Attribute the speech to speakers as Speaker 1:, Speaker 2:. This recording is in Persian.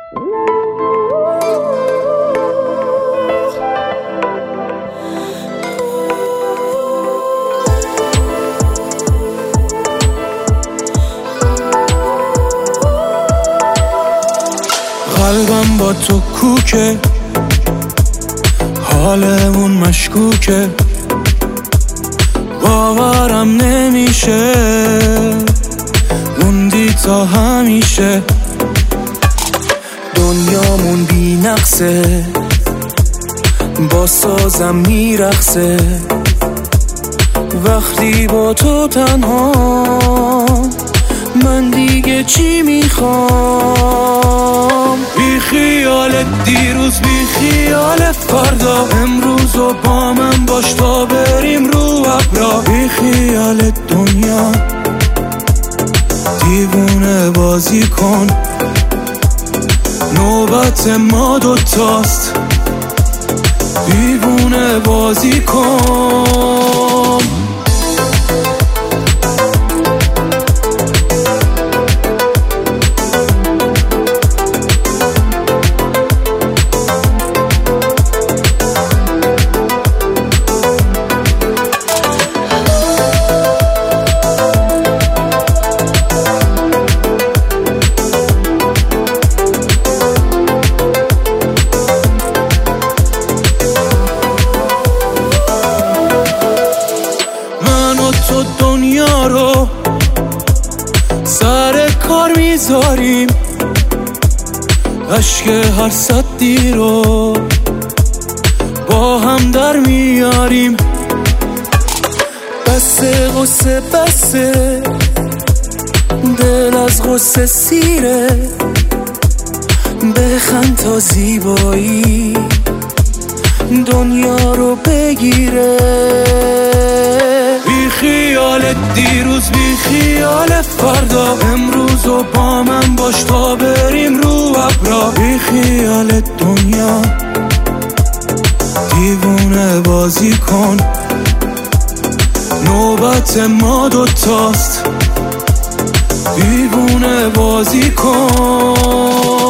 Speaker 1: قلبم با تو کوکه، حالمون مشکوکه، باورم نمیشه موندی تا همیشه. دنیامون بی نقصه، با سازم میرقصه، وقتی با تو تنها من دیگه چی میخوام؟ بی خیال دیروز، بی خیال فردا، امروز و با من باش تا بریم رو ابرا. بی خیال دنیا، دیوونه بازی کن، نوبت ما دوتاست، دیوونه بازی کن. تو دنیا رو سر کار میذاریم، عشق هر سدی رو با هم در میاریم. بسه غصه بسه، دل از غصه سیره، بخند تا زیبایی دنیا رو بگیره. بی خیال دیروز، بی خیال فردا، امروز و با من باش تا بریم رو ابرا. بی خیال دنیا، دیوونه بازی کن، نوبت ما دوتاست، دیوونه بازی کن.